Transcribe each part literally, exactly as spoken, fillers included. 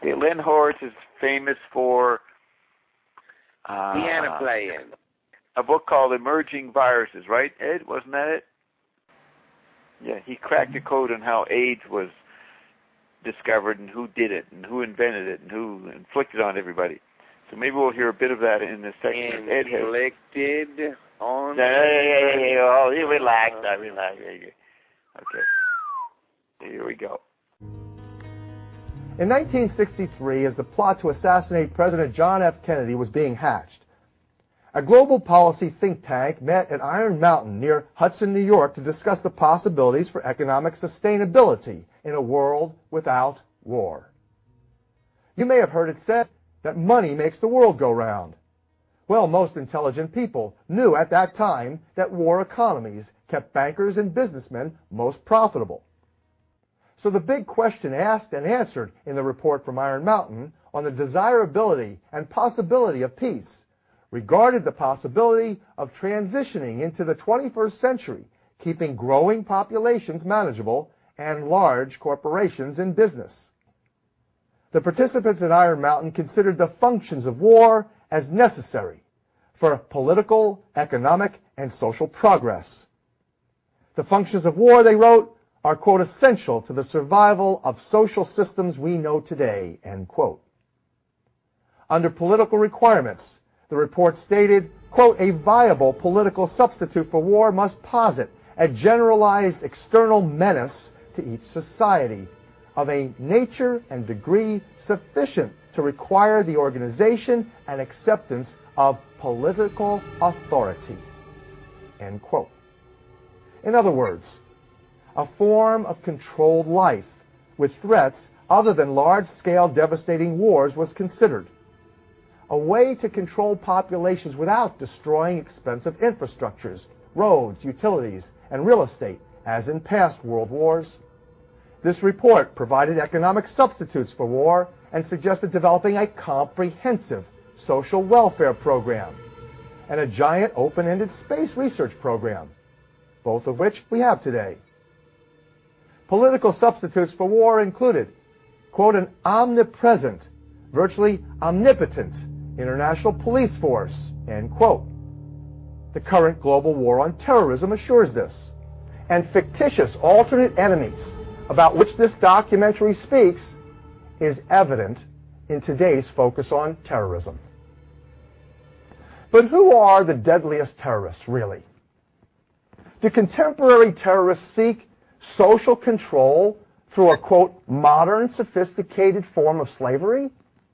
Okay, Len Horowitz is famous for uh, piano playing. A book called Emerging Viruses, right, Ed? Wasn't that it? Yeah, he cracked the code on how AIDS was discovered and who did it and who invented it and who inflicted on everybody. So maybe we'll hear a bit of that in this section. Ed has. Inflicted on... Yeah, yeah, yeah, yeah, yeah. Oh, you relax, I relax. Okay. Here we go. In nineteen sixty-three, as the plot to assassinate President John F. Kennedy was being hatched, a global policy think tank met at Iron Mountain near Hudson, New York, to discuss the possibilities for economic sustainability in a world without war. You may have heard it said that money makes the world go round. Well, most intelligent people knew at that time that war economies kept bankers and businessmen most profitable. So the big question asked and answered in the report from Iron Mountain on the desirability and possibility of peace regarded the possibility of transitioning into the twenty-first century, keeping growing populations manageable and large corporations in business. The participants at Iron Mountain considered the functions of war as necessary for political, economic, and social progress. The functions of war, they wrote, are, quote, essential to the survival of social systems we know today, end quote. Under political requirements, the report stated, quote, a viable political substitute for war must posit a generalized external menace to each society of a nature and degree sufficient to require the organization and acceptance of political authority, end quote. In other words, a form of controlled life with threats other than large-scale devastating wars was considered. A way to control populations without destroying expensive infrastructures, roads, utilities, and real estate, as in past world wars. This report provided economic substitutes for war and suggested developing a comprehensive social welfare program and a giant open-ended space research program, both of which we have today. Political substitutes for war included, quote, an omnipresent, virtually omnipotent international police force, end quote. The current global war on terrorism assures this. And fictitious alternate enemies, about which this documentary speaks, is evident in today's focus on terrorism. But who are the deadliest terrorists, really? Do contemporary terrorists seek social control through a, quote, modern, sophisticated form of slavery?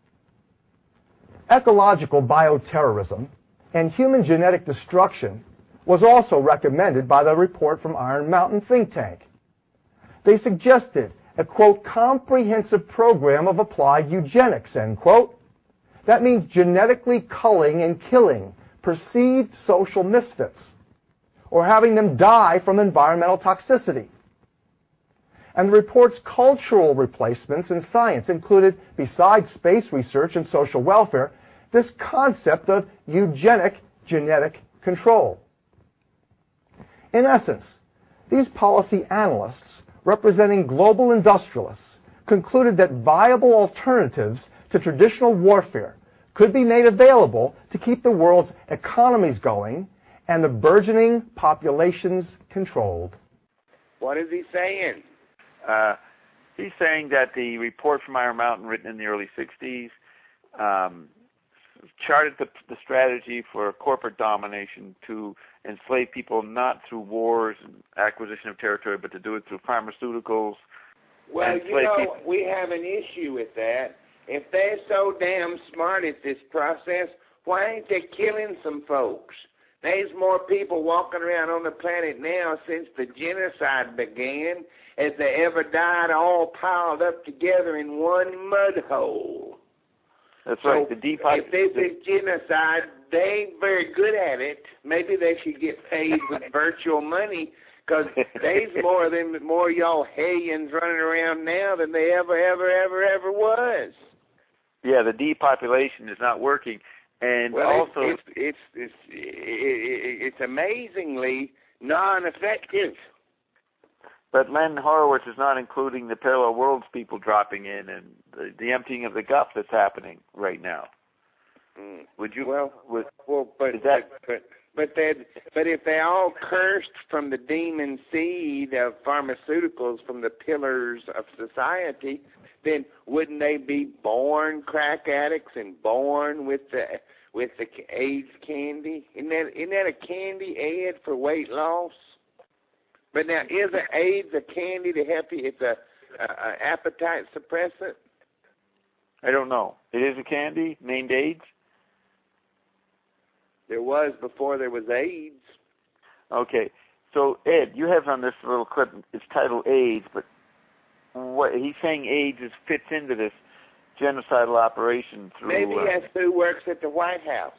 Ecological bioterrorism and human genetic destruction was also recommended by the report from Iron Mountain think tank. They suggested a, quote, comprehensive program of applied eugenics, end quote. That means genetically culling and killing perceived social misfits or having them die from environmental toxicity. And the report's cultural replacements in science included, besides space research and social welfare, this concept of eugenic genetic control. In essence, these policy analysts, representing global industrialists, concluded that viable alternatives to traditional warfare could be made available to keep the world's economies going and the burgeoning populations controlled. What is he saying? Uh, he's saying that the report from Iron Mountain, written in the early sixties, um, charted the, the strategy for corporate domination to enslave people not through wars and acquisition of territory, but to do it through pharmaceuticals. Well, you know, people. We have an issue with that. If they're so damn smart at this process, why ain't they killing some folks? There's more people walking around on the planet now since the genocide began as they ever died all piled up together in one mud hole. That's so right. The deep if this is genocide, they ain't very good at it. Maybe they should get paid with virtual money, because there's more than more y'all hellions running around now than they ever, ever, ever, ever was. Yeah, the depopulation is not working, and well, also it's it's it's it's, it's amazingly non-effective. But Len Horowitz is not including the parallel worlds people dropping in and the, the emptying of the guff that's happening right now. Mm. Would you? Well, would, well, but is that, but but they but if they all cursed from the demon seed of pharmaceuticals from the pillars of society, then wouldn't they be born crack addicts and born with the with the AIDS candy? Isn't that isn't that a candy aid for weight loss? But now, is a AIDS a candy to help you? It's a, a, a appetite suppressant. I don't know. It is a candy named AIDS. There was before there was AIDS. Okay, so Ed, you have on this little clip. It's titled AIDS, but what he's saying AIDS is, fits into this genocidal operation through. Maybe uh, that's who works at the White House.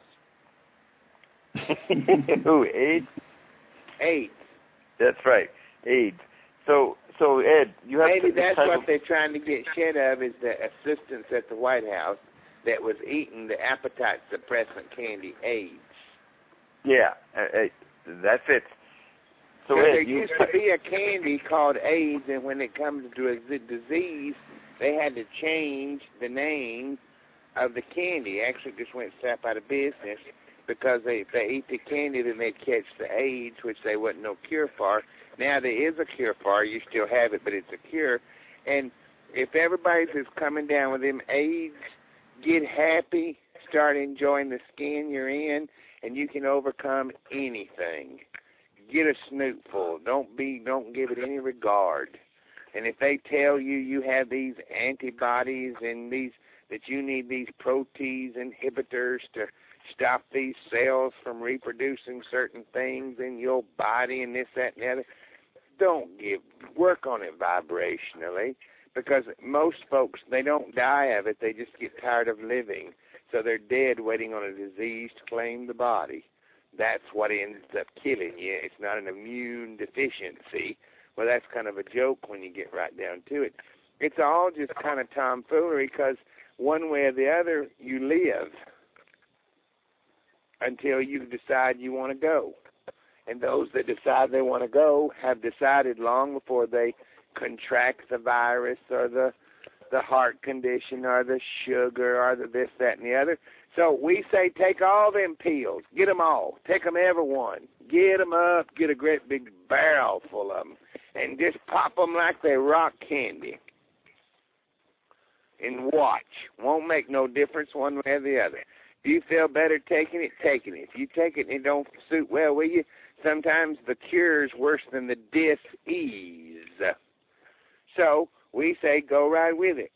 Who, AIDS? AIDS. That's right, AIDS. So, so Ed, you have Maybe to, that's title... what they're trying to get rid of, is the assistants at the White House that was eating the appetite suppressant candy AIDS. Yeah, uh, uh, that fits. So Ed, there you... used to be a candy called AIDS, and when it comes to a disease, they had to change the name of the candy. Actually, just went slap out of business because they, if they eat the candy, then they'd catch the AIDS, which there wasn't no cure for. Now there is a cure for it. You still have it, but it's a cure. And if everybody's just coming down with them AIDS, get happy, start enjoying the skin you're in, and you can overcome anything. Get a snootful. Don't be. Don't give it any regard. And if they tell you you have these antibodies and these that you need these protease inhibitors to stop these cells from reproducing certain things in your body and this, that, and the other, don't give. Work on it vibrationally, because most folks, they don't die of it. They just get tired of living. So they're dead waiting on a disease to claim the body. That's what ends up killing you. It's not an immune deficiency. Well, that's kind of a joke when you get right down to it. It's all just kind of tomfoolery, because one way or the other, you live until you decide you want to go. And those that decide they want to go have decided long before they contract the virus or the the heart condition or the sugar or the this, that, and the other. So we say take all them pills. Get them all. Take them every one. Get them up. Get a great big barrel full of them. And just pop them like they're rock candy. And watch. Won't make no difference one way or the other. If you feel better taking it, taking it. If you take it and it don't suit well with you, sometimes the cure's worse than the dis-ease. So we say go right with it.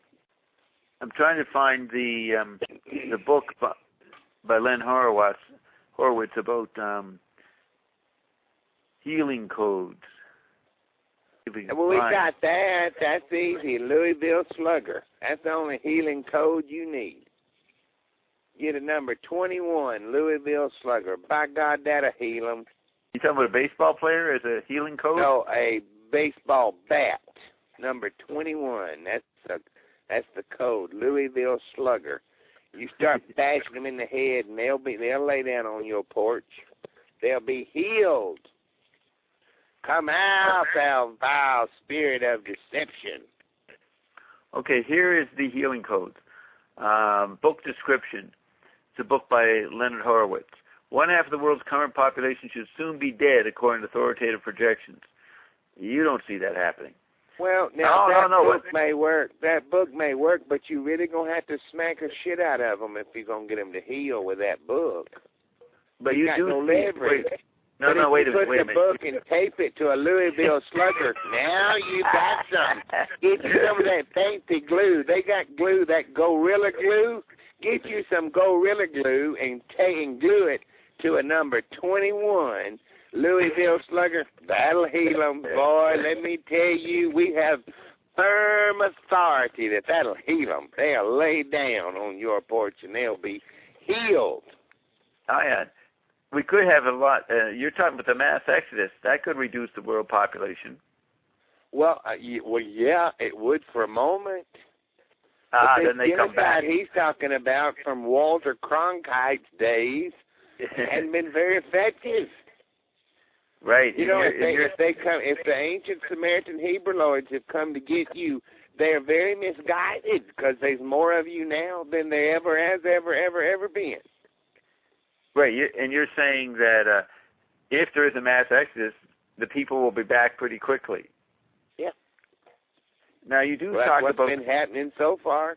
I'm trying to find the um, the book by, by Len Horowitz, Horowitz about um, healing codes. Well, we got that. That's easy. Louisville Slugger. That's the only healing code you need. Get a number twenty-one, Louisville Slugger. By God, that'll heal them. You talking about a baseball player as a healing code? No, a baseball bat. Number twenty-one. That's a, that's the code. Louisville Slugger. You start bashing them in the head, and they'll be they'll lay down on your porch. They'll be healed. Come out, thou vile spirit of deception. Okay, here is the healing codes. Um, book description. It's a book by Leonard Horowitz. One half of the world's current population should soon be dead, according to authoritative projections. You don't see that happening. Well, now no, that no, no. book may work. That book may work, but you really gonna have to smack a shit out of them if you're gonna get them to heal with that book. But you, you got do no see, leverage. Wait, no, but no, if wait you a minute. put Wait a the minute. book and tape it to a Louisville Slugger, now you got some. Get you some of that fancy glue. They got glue, that Gorilla Glue. Get you some Gorilla Glue and take and glue it to a number twenty-one, Louisville Slugger. That'll heal them, boy. Let me tell you, we have firm authority that that'll heal them. They'll lay down on your porch and they'll be healed. Oh, yeah. We could have a lot. Uh, you're talking about the mass exodus. That could reduce the world population. Well, uh, y- well, yeah, it would for a moment. Ah, but then they come back. He's talking about from Walter Cronkite's days hadn't been very effective. Right. You know, if they, if they come, if the ancient Samaritan Hebrewoids have come to get you, they're very misguided because there's more of you now than there ever has ever, ever, ever been. Right. And you're saying that uh, if there is a mass exodus, the people will be back pretty quickly. Yeah. Now, you do well, talk that's about... what's been happening so far.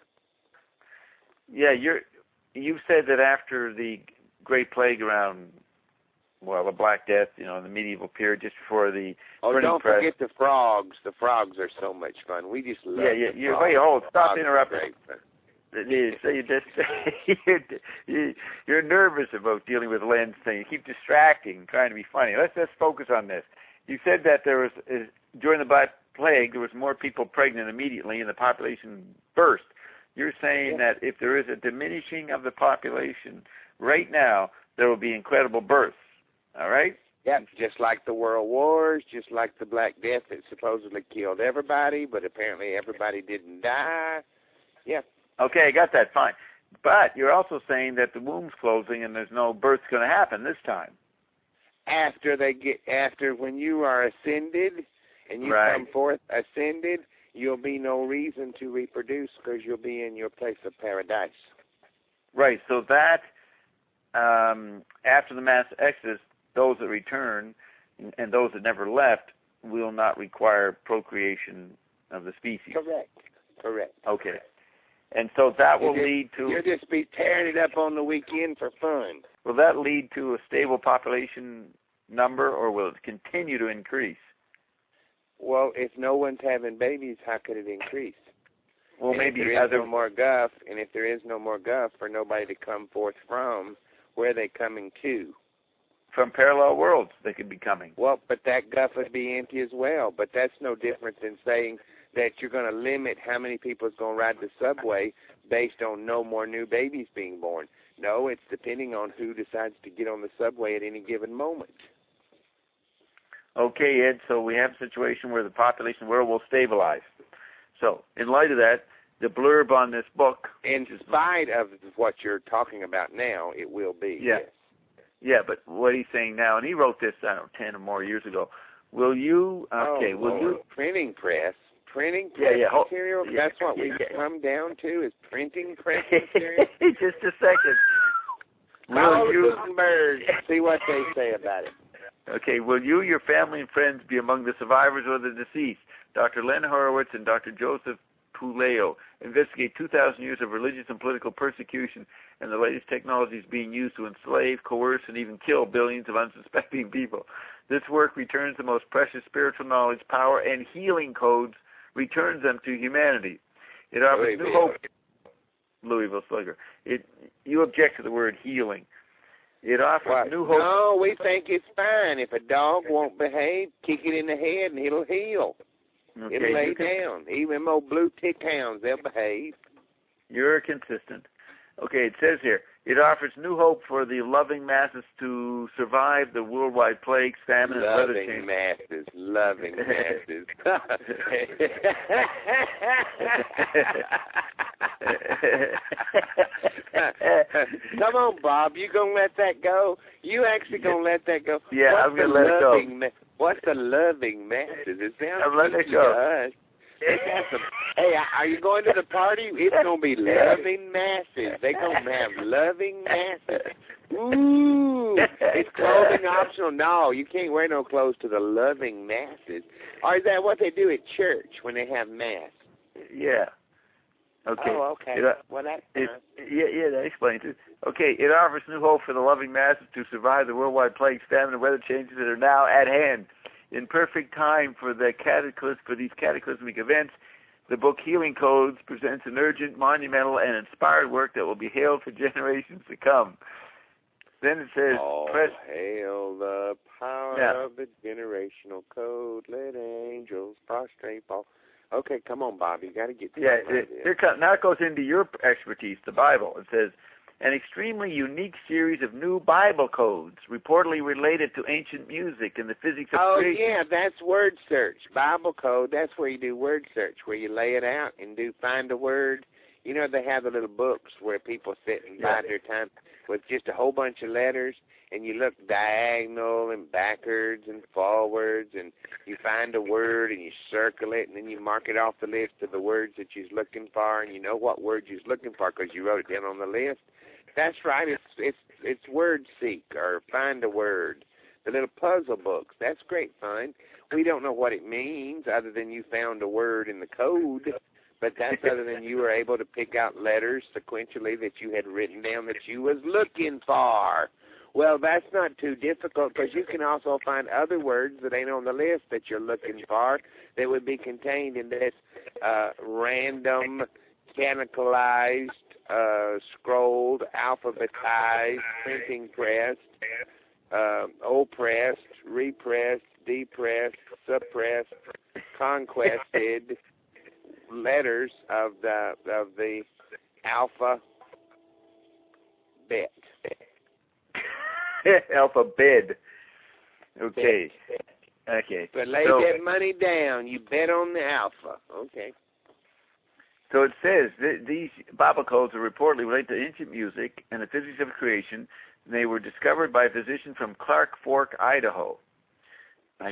Yeah, you're, you've said that after the Great Plague around... Well, the Black Death, you know, in the medieval period, just before the oh, printing don't press. forget the frogs. The frogs are so much fun. We just love. Yeah, yeah. The You're frogs. way old. Stop Frogs interrupting. You, so you just you're, you're nervous about dealing with Len's thing. You keep distracting, trying to be funny. Let's just focus on this. You said that there was uh, during the Black Plague there was more people pregnant immediately, and the population burst. You're saying yeah. that if there is a diminishing of the population right now, there will be incredible births. All right? Yep, just like the World Wars, just like the Black Death that supposedly killed everybody, but apparently everybody didn't die. Yeah. Okay, I got that, fine. But you're also saying that the womb's closing and there's no birth's going to happen this time. After they get, after when you are ascended and you right. come forth ascended, you'll be no reason to reproduce because you'll be in your place of paradise. Right, so that, um, after the mass exodus, those that return and those that never left will not require procreation of the species. Correct. Correct. Okay. And so that will just, lead to... You'll just be tearing it up on the weekend for fun. Will that lead to a stable population number, or will it continue to increase? Well, if no one's having babies, how could it increase? Well, and maybe if there is other... no more guff, and if there is no more guff for nobody to come forth from, where are they coming to? From parallel worlds they could be coming. Well, but that guff would be empty as well. But that's no different than saying that you're going to limit how many people is going to ride the subway based on no more new babies being born. No, it's depending on who decides to get on the subway at any given moment. Okay, Ed, so we have a situation where the population world will stabilize. So, in light of that, the blurb on this book... In spite of what you're talking about now, it will be, yeah. yes. Yeah, but what he's saying now, and he wrote this, I don't know, ten or more years ago, will you... Okay, oh, will Lord. you... Printing press. Printing press yeah, yeah. material? Yeah. That's what we've yeah. come down to, is printing press material? Just a second. Call Will you... Gutenberg, see what they say about it. Okay, will you, your family, and friends be among the survivors or the deceased? Doctor Len Horowitz and Doctor Joseph Puleo investigate two thousand years of religious and political persecution and the latest technologies being used to enslave, coerce, and even kill billions of unsuspecting people. This work returns the most precious spiritual knowledge, power, and healing codes, returns them to humanity. It offers new hope. Louisville Slugger. It, you object to the word healing. It offers what? new hope. No, we think it's fine. If a dog won't behave, kick it in the head and it'll heal. Okay, it'll lay can, down. Even more blue tick hounds, they'll behave. You're consistent. Okay, it says here, it offers new hope for the loving masses to survive the worldwide plague, famine, and weather change. Loving masses, loving masses. Come on, Bob, you gonna let that go? You actually gonna let that go? Yeah, What's I'm gonna let it go. Ma- What's the loving masses? It sounds I'm letting it go. They got some, hey, are you going to the party? It's going to be loving masses. They're going to have loving masses. Ooh, it's clothing optional. No, you can't wear no clothes to the loving masses. Or is that what they do at church when they have mass? Yeah. Okay. Oh, okay. It, uh, well, that's it, yeah, yeah, that explains it. Okay, it offers new hope for the loving masses to survive the worldwide plagues, famine, and weather changes that are now at hand. In perfect time for the cataclysm, for these cataclysmic events, the book Healing Codes presents an urgent, monumental, and inspired work that will be hailed for generations to come. Then it says, oh, press, hail the power yeah. of the generational code. Let angels prostrate fall. Okay, come on, Bob. You got to get to yeah. it, Here comes, now it goes into your expertise, the Bible. It says, an extremely unique series of new Bible codes, reportedly related to ancient music and the physics of oh, creation. Oh, yeah, that's word search. Bible code, that's where you do word search, where you lay it out and do find a word You know, they have the little books where people sit and yeah. bide their time with just a whole bunch of letters, and you look diagonal and backwards and forwards, and you find a word and you circle it, and then you mark it off the list of the words that you're looking for, and you know what word you're looking for because you wrote it down on the list. That's right. It's it's it's word seek or find a word. The little puzzle books. That's great fun. We don't know what it means other than you found a word in the code, but that's other than you were able to pick out letters sequentially that you had written down that you was looking for. Well, that's not too difficult because you can also find other words that ain't on the list that you're looking for that would be contained in this uh, random, mechanicalized, uh, scrolled, alphabetized, printing press, uh, oppressed, repressed, depressed, suppressed, conquested letters of the of the alphabet. Alphabet. Okay. Okay. But lay so, that money down. You bet on the alpha. Okay. So it says th- these Bible codes are reportedly related to ancient music and the physics of creation. They were discovered by a physician from Clark Fork, Idaho. I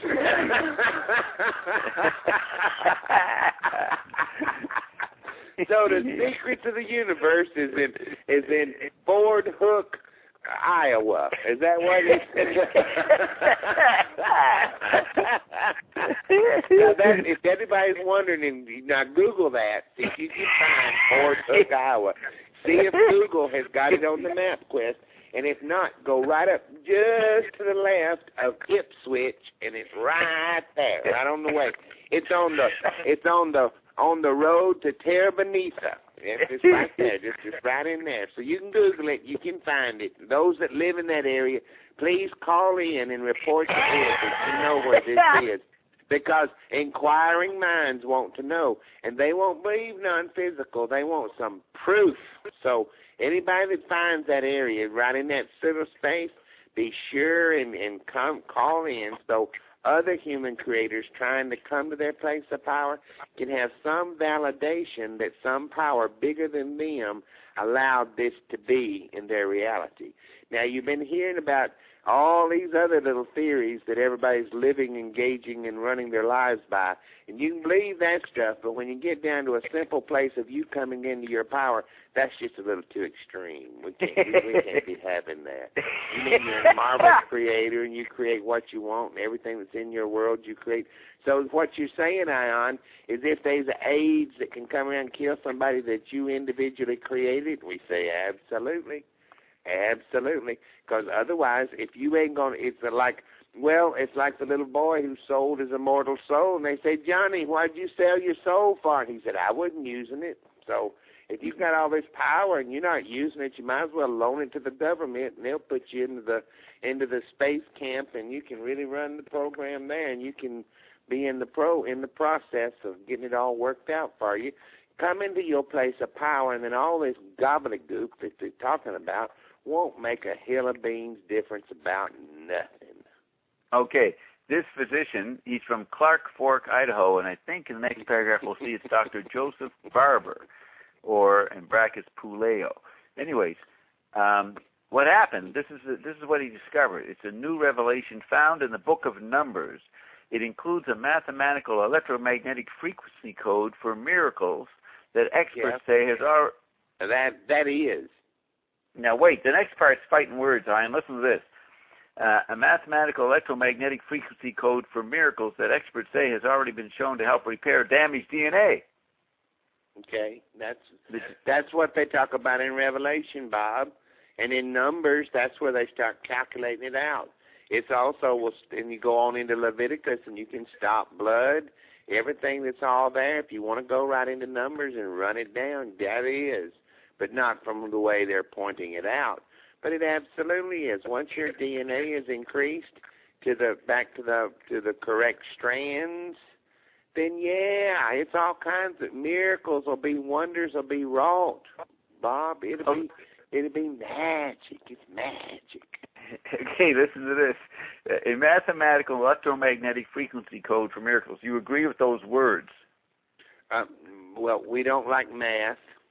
So the secret to the universe is in is in Ford Hook, Iowa. Is that what it is? Now that, if anybody's wondering, now Google that. See if you can find Ford Hook, Iowa. See if Google has got it on the MapQuest. And if not, go right up just to the left of Ipswich, and it's right there, right on the way. It's on the it's on the on the road to Terra Bonita. It's just right there, just just right in there. So you can Google it, you can find it. Those that live in that area, please call in and report to us if you know where this is. Because inquiring minds want to know, and they won't believe non-physical. They want some proof. So anybody that finds that area right in that civil space, be sure and, and come call in so other human creators trying to come to their place of power can have some validation that some power bigger than them allowed this to be in their reality. Now, you've been hearing about all these other little theories that everybody's living, engaging, and running their lives by. And you can believe that stuff, but when you get down to a simple place of you coming into your power, that's just a little too extreme. We can't, we, we can't be having that. You mean you're a marvelous creator, and you create what you want, and everything that's in your world you create. So what you're saying, Ion, is if there's an AIDS that can come around and kill somebody that you individually created, we say absolutely. Absolutely, because otherwise, if you ain't going to, it's like, well, it's like the little boy who sold his immortal soul, and they say, Johnny, why'd you sell your soul for? And he said, I wasn't using it. So if you've got all this power and you're not using it, you might as well loan it to the government, and they'll put you into the into the space camp, and you can really run the program there, and you can be in the pro in the process of getting it all worked out for you. Come into your place of power, and then all this gobbledygook that they're talking about won't make a hill of beans difference about nothing. Okay. This physician, he's from Clark Fork, Idaho, and I think in the next paragraph we'll see it's Doctor Joseph Barber, or in brackets Puleo. Anyways, um, what happened? This is a, this is what he discovered. It's a new revelation found in the Book of Numbers. It includes a mathematical electromagnetic frequency code for miracles that experts yeah. say has already. That that is. Now, wait, the next part's fighting words, Ian. Listen to this. Uh, a mathematical electromagnetic frequency code for miracles that experts say has already been shown to help repair damaged D N A. Okay, that's that's what they talk about in Revelation, Bob. And in Numbers, that's where they start calculating it out. It's also, and you go on into Leviticus, and you can stop blood, everything that's all there. If you want to go right into Numbers and run it down, that is. But not from the way they're pointing it out. But it absolutely is. Once your D N A is increased to the back to the to the correct strands, then yeah, it's all kinds of miracles will be, wonders will be wrought. Bob, it'll be it'll be magic. It's magic. Okay, listen to this. A mathematical electromagnetic frequency code for miracles. You agree with those words? Uh, well, we don't like math.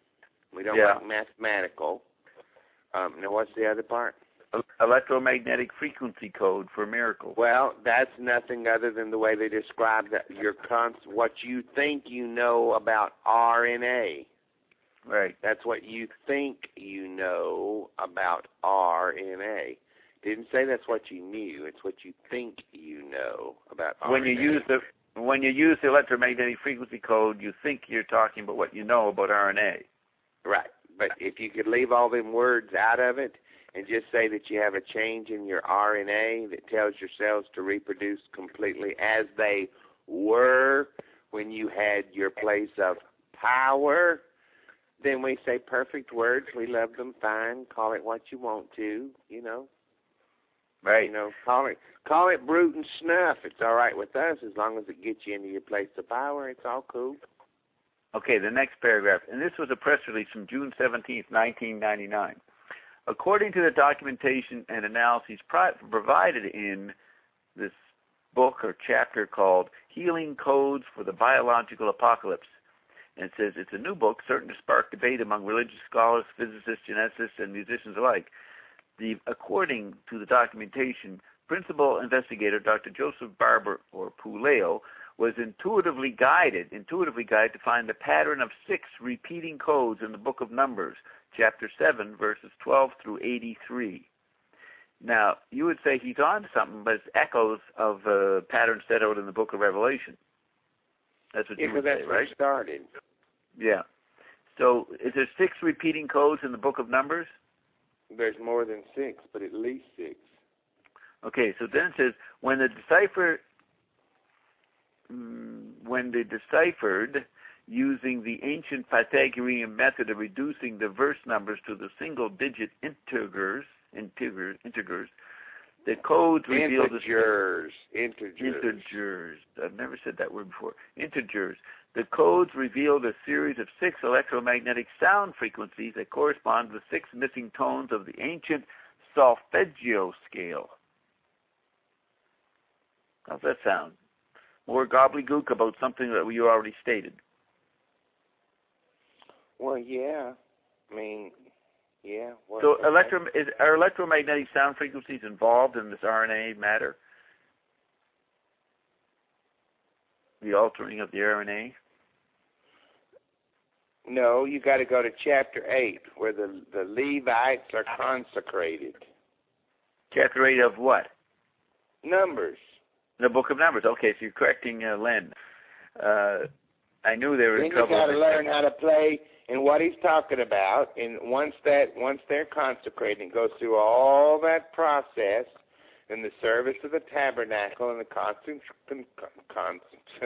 We don't yeah. like mathematical. Um, now, what's the other part? Electromagnetic frequency code for miracles. Well, that's nothing other than the way they describe that your cons- what you think you know about R N A. Right. That's what you think you know about R N A. Didn't say that's what you knew. It's what you think you know about R N A. When you use the when you use the electromagnetic frequency code, you think you're talking about what you know about R N A. Right. But if you could leave all them words out of it and just say that you have a change in your R N A that tells your cells to reproduce completely as they were when you had your place of power, then we say perfect words. We love them fine. Call it what you want to, you know. Right. You know, call it call it brute and snuff. It's all right with us as long as it gets you into your place of power. It's all cool. Okay, the next paragraph. And this was a press release from June seventeenth, nineteen ninety-nine. According to the documentation and analyses pro- provided in this book or chapter called Healing Codes for the Biological Apocalypse, and it says it's a new book certain to spark debate among religious scholars, physicists, geneticists, and musicians alike. The, according to the documentation, principal investigator Doctor Joseph Barber, or Puleo, was intuitively guided, intuitively guided to find the pattern of six repeating codes in the Book of Numbers, chapter seven, verses twelve through eighty-three. Now, you would say he's on to something, but it's echoes of uh, patterns set out in the Book of Revelation. That's what yeah, you would that's say, right? It started. Yeah. So, is there six repeating codes in the Book of Numbers? There's more than six, but at least six. Okay, so then it says, when the decipher, when they deciphered using the ancient Pythagorean method of reducing the verse numbers to the single-digit integers, integers, integers, the codes revealed integers, integers, integers. I've never said that word before. Integers. The codes revealed a series of six electromagnetic sound frequencies that correspond to the six missing tones of the ancient solfeggio scale. How's that sound? More gobbledygook about something that you already stated. Well, yeah. I mean, yeah. What, so okay. electro, is, are electromagnetic sound frequencies involved in this R N A matter? The altering of the R N A? No, you got to go to chapter eight, where the the Levites are consecrated. Chapter eight of what? Numbers. The Book of Numbers. Okay, so you're correcting uh, Len. Uh, I knew they were then in trouble. Then you got to learn how to play and what he's talking about. And once that once they're consecrated, it goes through all that process in the service of the tabernacle and the constant, con, con,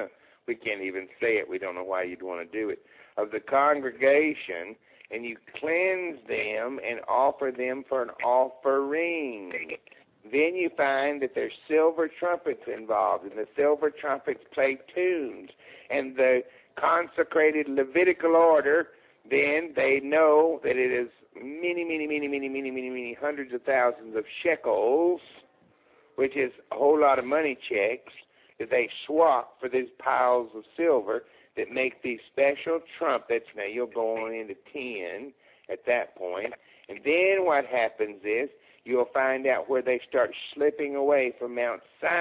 we can't even say it. We don't know why you'd want to do it. Of the congregation, and you cleanse them and offer them for an offering. Then you find that there's silver trumpets involved, and the silver trumpets play tunes. And the consecrated Levitical order, then they know that it is many, many, many, many, many, many, many hundreds of thousands of shekels, which is a whole lot of money checks, that they swap for these piles of silver that make these special trumpets. Now, you'll go on into ten at that point. And then what happens is you'll find out where they start slipping away from Mount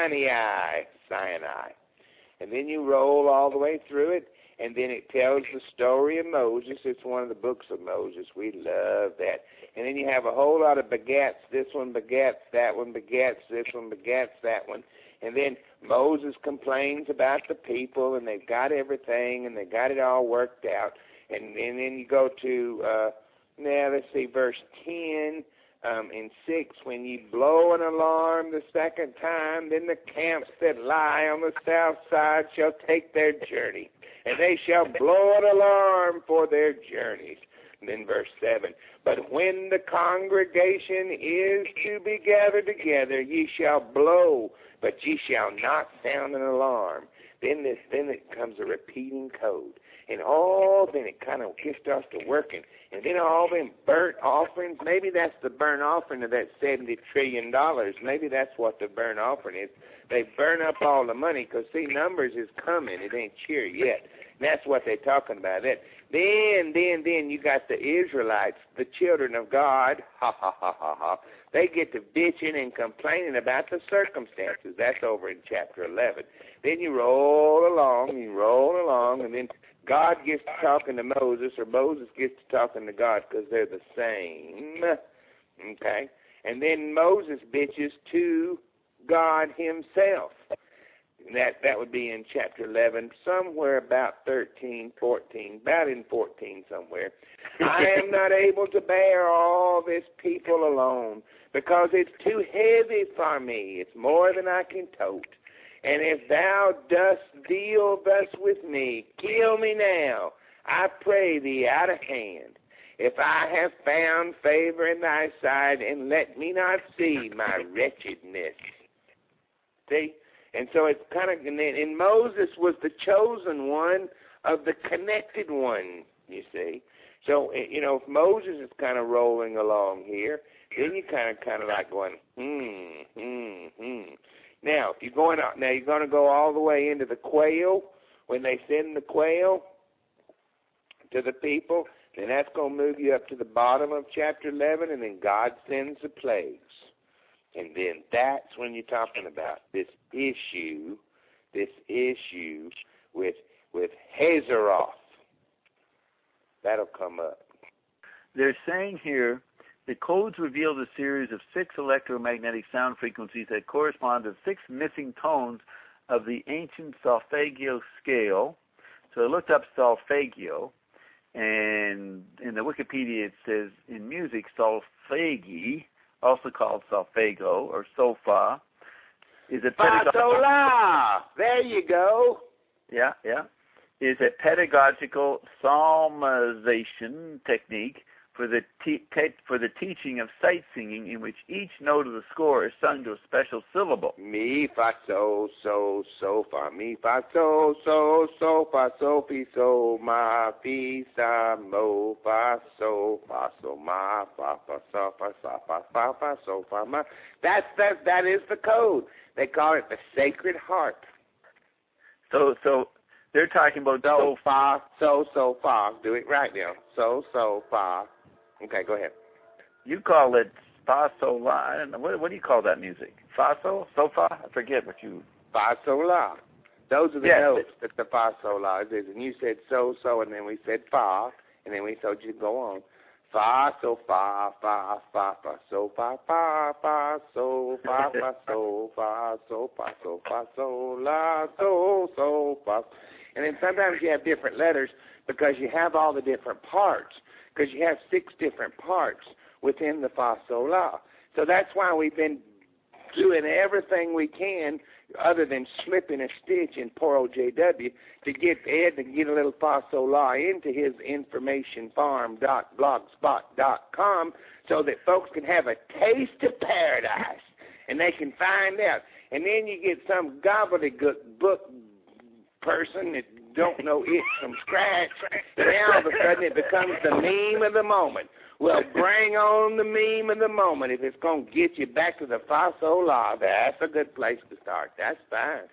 Sinai, Sinai. And then you roll all the way through it, and then it tells the story of Moses. It's one of the books of Moses. We love that. And then you have a whole lot of begats. This one begats, that one begats, this one begats, that one. And then Moses complains about the people, and they've got everything, and they got it all worked out. And, and then you go to, uh, now let's see, verse ten um, and six. When you blow an alarm the second time, then the camps that lie on the south side shall take their journey, and they shall blow an alarm for their journeys. And then verse seven, but when the congregation is to be gathered together, ye shall blow, but ye shall not sound an alarm. Then this, then it comes a repeating code. And all, then it kind of gets starts to working. And then all them burnt offerings, maybe that's the burnt offering of that seventy trillion dollars. Maybe that's what the burnt offering is. They burn up all the money because, see, Numbers is coming. It ain't here yet. And that's what they're talking about. That Then, then, then you got the Israelites, the children of God, ha, ha, ha, ha, ha. They get to bitching and complaining about the circumstances. That's over in chapter eleven. Then you roll along, you roll along, and then God gets to talking to Moses, or Moses gets to talking to God, because they're the same. Okay? And then Moses bitches to God himself. That that would be in chapter eleven, somewhere about thirteen, fourteen, about in fourteen somewhere. I am not able to bear all this people alone, because it's too heavy for me. It's more than I can tote. And if thou dost deal thus with me, kill me now, I pray thee, out of hand. If I have found favor in thy sight, and let me not see my wretchedness. See? And so it's kind of, and Moses was the chosen one of the connected one, you see. So, you know, if Moses is kind of rolling along here, then you kind of, kind of like going, hmm, hmm, hmm. Now, if you're going out, now you're going to go all the way into the quail. When they send the quail to the people, then that's going to move you up to the bottom of chapter eleven, and then God sends the plagues. And then that's when you're talking about this issue, this issue with with Hazeroth. That'll come up. They're saying here the codes revealed a series of six electromagnetic sound frequencies that correspond to six missing tones of the ancient solfeggio scale. So I looked up solfeggio, and in the Wikipedia it says in music, solfeggi, also called solfego or sofa, is a pedagogical. There you go. Yeah, yeah. Is a pedagogical psalmization technique for the te- te- for the teaching of sight singing, in which each note of the score is sung to a special syllable. Mi fa so so so fa mi fa so so so fa so fi so ma fi sa mo fa so fa so ma fa fa sa fa sa fa fa fa so fa ma. That's that that is the code. They call it the sacred harp. So so they're talking about so, so fa so so fa. Do it right now. So so fa. Okay, go ahead. You call it fa sol la. I don't know. What, what do you call that music? Fa sol? So fa? I forget what you... Fa sol la. Those are the yes, notes that the fa sol la is. And you said so so, and then we said fa, and then we told you to go on. Fa so fa fa fa fa so fa fa fa so fa fa so fa so fa so fa so la so so fa. And then sometimes you have different letters because you have all the different parts. Because you have six different parts within the fa sol la. So that's why we've been doing everything we can, other than slipping a stitch in poor old J W, to get Ed to get a little fa sol la into his information farm dot blogspot dot com, so that folks can have a taste of paradise, and they can find out. And then you get some gobbledygook book person that don't know it from scratch, and now all of a sudden it becomes the meme of the moment. Well, bring on the meme of the moment. If it's going to get you back to the fa sol la, that's a good place to start. That's fine.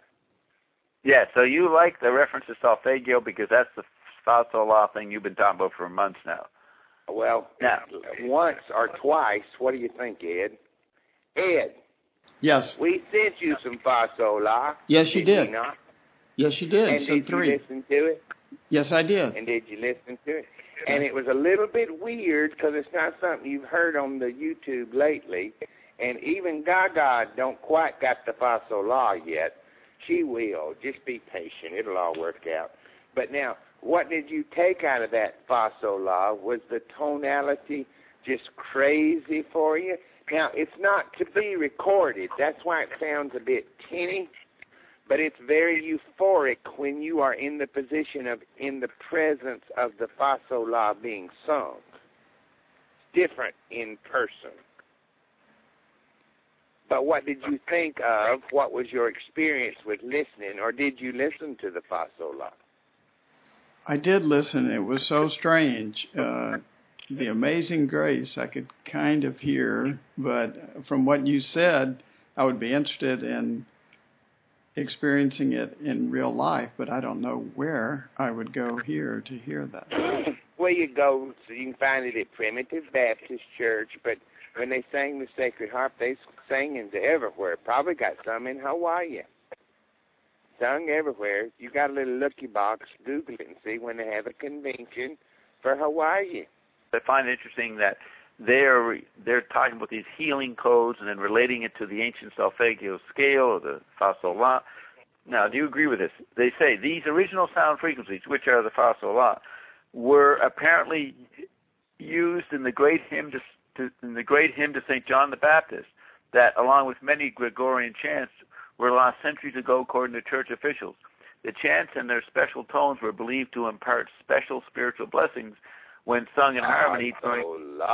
Yeah, so you like the reference to solfeggio because that's the fa sol la thing you've been talking about for months now. Well, now, once or twice, what do you think, Ed? Ed. Yes. We sent you some fa sol la. Yes, you did. did. Not? Yes, you did. And Some did three. you listen to it? Yes, I did. And did you listen to it? And it was a little bit weird because it's not something you've heard on the YouTube lately. And even Gaga don't quite got the fa sol la yet. She will. Just be patient. It'll all work out. But now, what did you take out of that fa sol la? Was the tonality just crazy for you? Now, it's not to be recorded. That's why it sounds a bit tinny. But it's very euphoric when you are in the position of, in the presence of the fa sol la being sung. It's different in person. But what did you think of? What was your experience with listening? Or did you listen to the fa sol la? I did listen. It was so strange. Uh, the Amazing Grace I could kind of hear, but from what you said, I would be interested in experiencing it in real life, but I don't know where I would go here to hear that. Well, you go, so you can find it at Primitive Baptist Church, but when they sang the Sacred Harp, they sang into everywhere. Probably got some in Hawaii. Sung everywhere. You got a little lucky box, Google it and see when they have a convention for Hawaii. I find it interesting that they're they're talking about these healing codes and then relating it to the ancient solfeggio scale or the fa sol la. Now, do you agree with this? They say these original sound frequencies, which are the fa sol la, were apparently used in the great hymn to, to in the great hymn to Saint John the Baptist, that along with many Gregorian chants were lost centuries ago, according to church officials. The chants and their special tones were believed to impart special spiritual blessings when sung in harmony. Oh,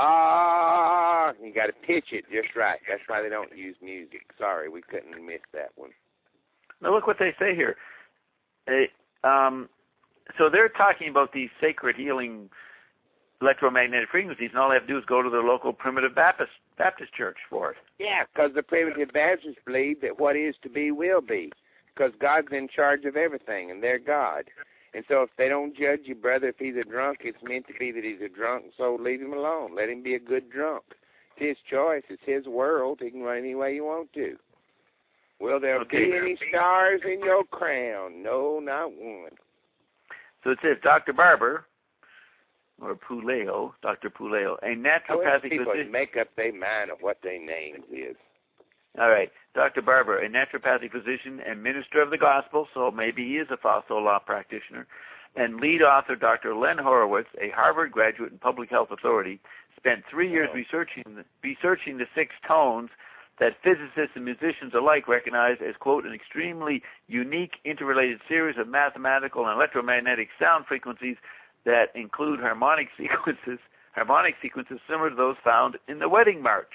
la. You got to pitch it just right. That's why they don't use music. Sorry, we couldn't miss that one. Now look what they say here. They, um, so they're talking about these sacred healing electromagnetic frequencies, and all they have to do is go to their local Primitive Baptist Baptist church for it. Yeah, because the Primitive Baptists believe that what is to be will be, because God's in charge of everything, and they're God. And so if they don't judge your brother if he's a drunk, it's meant to be that he's a drunk, so leave him alone. Let him be a good drunk. It's his choice. It's his world. He can run any way you want to. Will there Okay. be any stars in your crown? No, not one. So it says, Doctor Barber, or Puleo, Doctor Puleo, a naturopathic People physician. make up their mind of what their name is. All right, Doctor Barber, a naturopathic physician and minister of the gospel, so maybe he is a fa sol la practitioner, and lead author Doctor Len Horowitz, a Harvard graduate and public health authority, spent three years Oh. researching the, researching the six tones that physicists and musicians alike recognize as, quote, an extremely unique interrelated series of mathematical and electromagnetic sound frequencies that include harmonic sequences, harmonic sequences similar to those found in the Wedding March.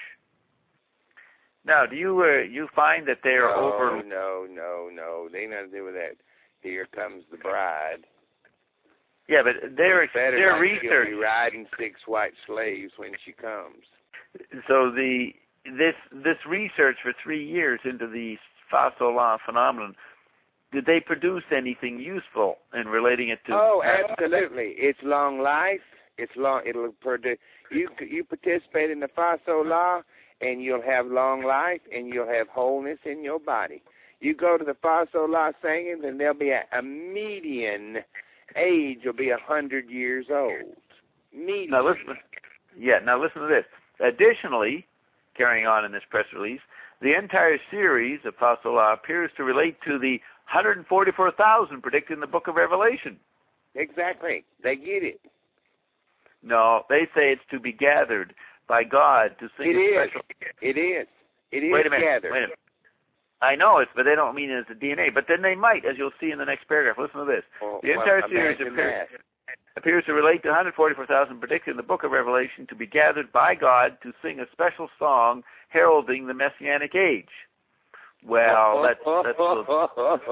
Now, do you uh, you find that they are no, over? No, no, no. They nothing to do with that. Here comes the bride. Yeah, but their Better their not research. She'll be riding six white slaves when she comes. So the this this research for three years into the fa sol la phenomenon, did they produce anything useful in relating it to? Oh, absolutely. It's long life. It's long. It'll produce. You you participate in the fa sol la, and you'll have long life, and you'll have wholeness in your body. You go to the fa sol la singing, and there'll be a, a median age will be a hundred years old. Median. Now listen. Yeah. Now listen to this. Additionally, carrying on in this press release, the entire series of fa sol la appears to relate to the one hundred forty-four thousand predicted in the Book of Revelation. Exactly. They get it. No, they say it's to be gathered by God to sing It a is. special. It is. It is Wait a minute. gathered. Wait a minute. I know it, but they don't mean it as a D N A. But then they might, as you'll see in the next paragraph. Listen to this. Well, the entire well, series imagine appears, that. appears to relate to one hundred forty-four thousand predicted in the Book of Revelation to be gathered by God to sing a special song heralding the Messianic age. Well, that's that's a little...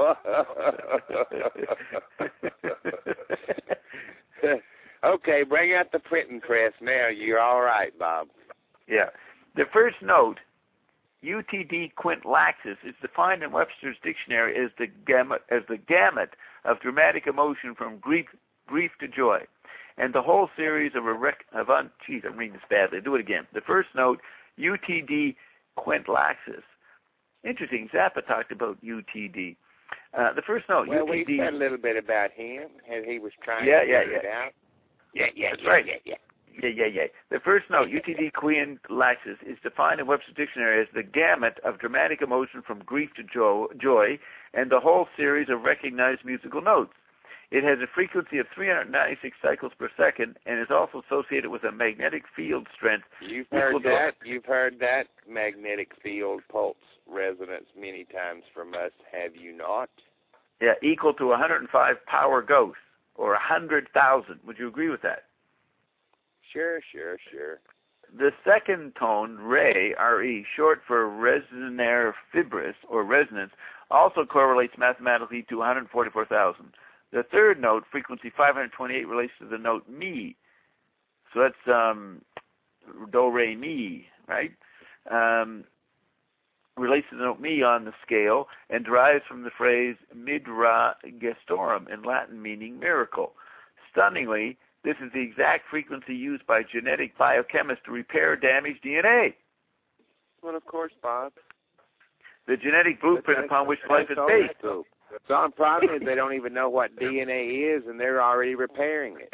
Okay, bring out the printing press now. You're all right, Bob. Yeah. The first note, U T D quint laxus, is defined in Webster's dictionary as the gamut as the gamut of dramatic emotion from grief grief to joy, and the whole series of a rec- of un. Geez, I'm reading this badly. Do it again. The first note, U T D quint laxus. Interesting. Zappa talked about U T D. Uh, the first note, Well, U T D. we said a little bit about him, and he was trying Yeah, to yeah, figure it yeah. out. Yeah, yeah, That's yeah, right. yeah, yeah. Yeah, yeah, yeah. The first note, U T D quint laxus, is defined in Webster's dictionary as the gamut of dramatic emotion from grief to jo- joy, and the whole series of recognized musical notes. It has a frequency of three hundred ninety-six cycles per second, and is also associated with a magnetic field strength. You've equal heard to- that. You've heard that magnetic field pulse resonance many times from us, have you not? Yeah, equal to one hundred five power ghosts, or one hundred thousand. Would you agree with that? Sure, sure, sure. The second tone, re, R E, short for resonare fibris, or resonance, also correlates mathematically to one hundred forty-four thousand. The third note, frequency five hundred twenty-eight, relates to the note mi. So that's um, do, re, mi, right? Um, relates to the note mi on the scale and derives from the phrase midra gestorum in Latin meaning miracle. Stunningly, this is the exact frequency used by genetic biochemists to repair damaged D N A. Well, of course, Bob. The genetic blueprint upon which life is based. So the problem is they don't even know what D N A is, and they're already repairing it.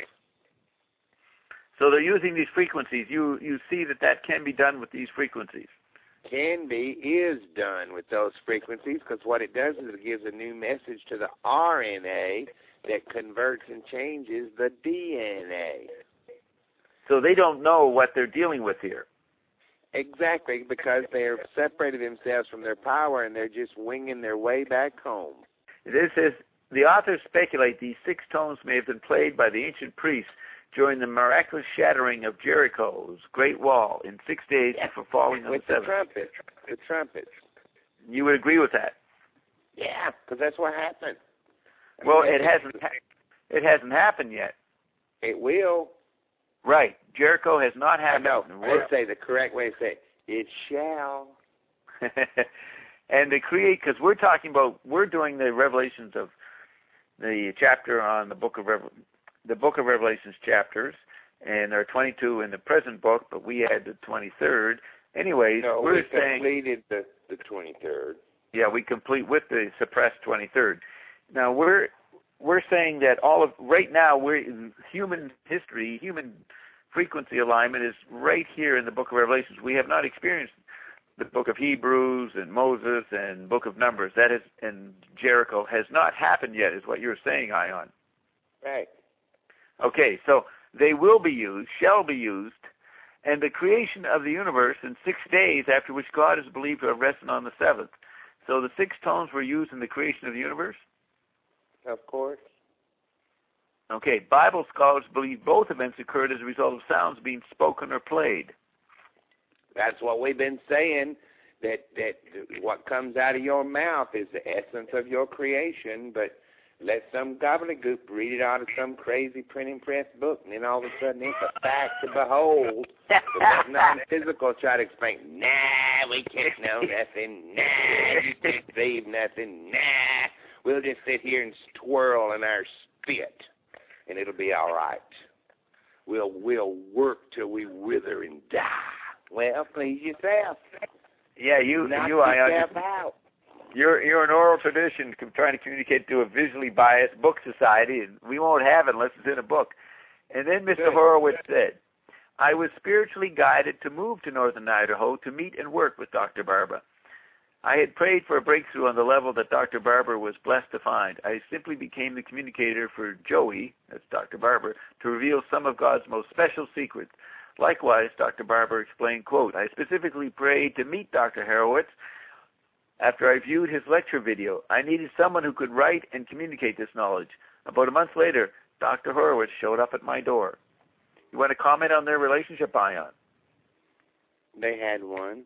So they're using these frequencies. You you see that that can be done with these frequencies. Can be, is done with those frequencies, because what it does is it gives a new message to the R N A that converts and changes the D N A. So they don't know what they're dealing with here. Exactly, because they've separated themselves from their power and they're just winging their way back home. This is, the authors speculate these six tones may have been played by the ancient priests during the miraculous shattering of Jericho's great wall in six days yeah. before falling on with the seventh. With the trumpets. The trumpets. You would agree with that? Yeah, because that's what happened. I well, mean, it hasn't. Ha- it hasn't happened yet. It will. Right. Jericho has not happened. No, let's say the correct way to say it. It shall. And to create, because we're talking about, we're doing the Revelations of the chapter on the book of Revel- the book of Revelations chapters, and there are twenty-two in the present book, but we had the twenty-third. Anyways, no, we're we saying completed the the twenty-third. Yeah, we complete with the suppressed twenty-third. Now we're we're saying that all of right now we're human history, human frequency alignment is right here in the book of Revelations. We have not experienced the book of Hebrews and Moses and book of Numbers. That is, and Jericho has not happened yet, is what you're saying, Ion. Right. Okay, so they will be used, shall be used, and the creation of the universe in six days, after which God is believed to have rested on the seventh. So the six tones were used in the creation of the universe? Of course. Okay, Bible scholars believe both events occurred as a result of sounds being spoken or played. That's what we've been saying, that, that what comes out of your mouth is the essence of your creation, but let some gobbledygook read it out of some crazy printing press book, and then all of a sudden it's a fact to behold. But that non-physical try to explain, nah, we can't know nothing, nah, you can't save nothing, nah. We'll just sit here and twirl in our spit, and it'll be all right. We'll, we'll work till we wither and die. Well, please yourself. Yeah, you, Knock you, I yourself out. You're you're an oral tradition trying to communicate to a visually biased book society, and we won't have it unless it's in a book. And then Mister Horowitz said, I was spiritually guided to move to northern Idaho to meet and work with Doctor Barber. I had prayed for a breakthrough on the level that Doctor Barber was blessed to find. I simply became the communicator for Joey, that's Doctor Barber, to reveal some of God's most special secrets. Likewise, Doctor Barber explained, quote, I specifically prayed to meet Doctor Horowitz after I viewed his lecture video. I needed someone who could write and communicate this knowledge. About a month later, Doctor Horowitz showed up at my door. You want to comment on their relationship, Ion? They had one.